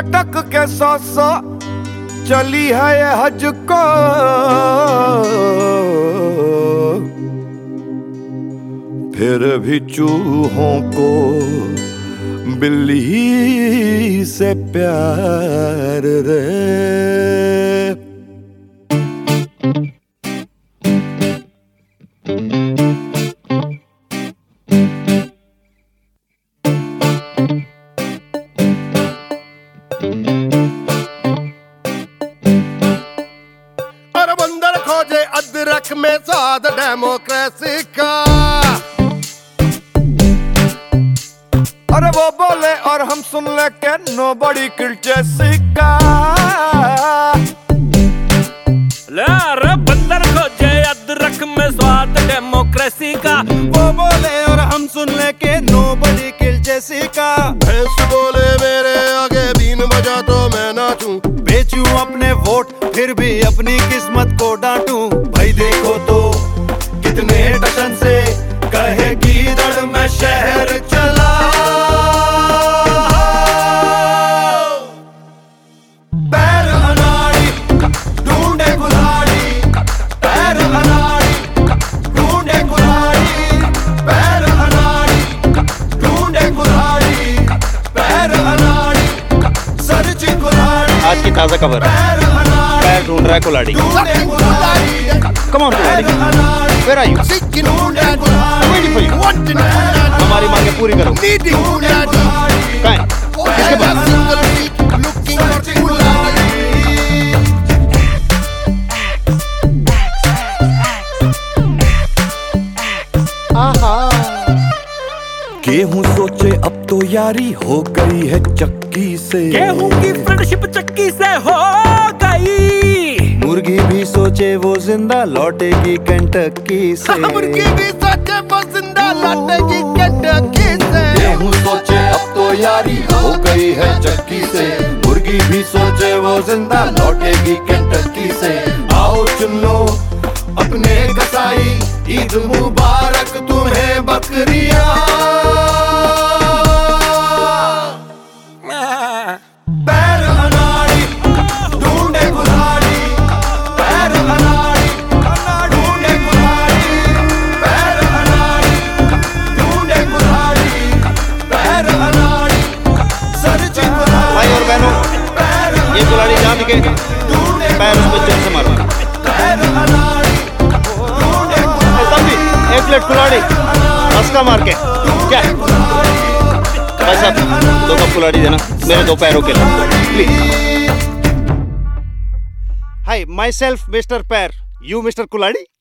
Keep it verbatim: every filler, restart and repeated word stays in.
लटक के सौ सौ चली है ये हज को, फिर भी चूहों को बिल्ली से प्यार रे। और बंदर खोजे अदरक में स्वाद डेमोक्रेसी का, अरे वो बोले और हम सुन ले के नोबडी किल जेसिका। ले अरे बंदर खोजे अदरक में स्वाद डेमोक्रेसी का, वो बोले और हम सुन ले के नोबडी किल जेसिका। भैंस बोले मेरे आगे बीन बजा तो मैं नाचूं, बेचूं अपने वोट फिर भी अपनी किस्मत को डांटूं। भाई देखो तो कितने टशन से कहे गीदड़ में शहर चला। पैर अनाड़ी ढूंढे कुल्हाड़ी, पैर अनाड़ी ढूंढे कुल्हाड़ी, पैर अनाड़ी ढूंढे कुल्हाड़ी, पैर अनाड़ी सरची कुल्हाड़ी। आज की ताजा खबर, पैर ढूंढ रहा है कुल्हाड़ी। Come on कुल्हाड़ी, where are you? Waiting for you. हमारी मांगे पूरी करो। कहाँ है? किसके पास? गेहूं सोचे अब तो यारी हो गई है चक्की से, गेहूं की फ्रेंडशिप चक्की से हो गई। मुर्गी भी सोचे वो जिंदा लौटेगी कंटकी से, मुर्गी भी सोचे वो जिंदा लौटेगी कंटकी से। गेहूं सोचे अब तो यारी हो गई है चक्की से, मुर्गी भी सोचे वो जिंदा लौटेगी कंटकी से। आओ चुन लो अपने कसाई, ईद मुबारक तुम्हें बकरियां। पैर अनाड़ी ढूंढे कुल्हाड़ी, पैर अनाड़ी ढूंढे कुल्हाड़ी, पैर अनाड़ी ढूंढे कुल्हाड़ी, पैर अनाड़ी सरची कुल्हाड़ी। भाई और बहनों, ये कुल्हाड़ी जहाँ दिखे पैर उस पर जोर से मारो। एक प्लेट कुल्हाड़ी मस्का मार के क्या? भाई साहब दो कप कुल्हाड़ी देना मेरे दो पैरों के लिए please. Hi myself mister पैर, यू मिस्टर कुल्हाड़ी।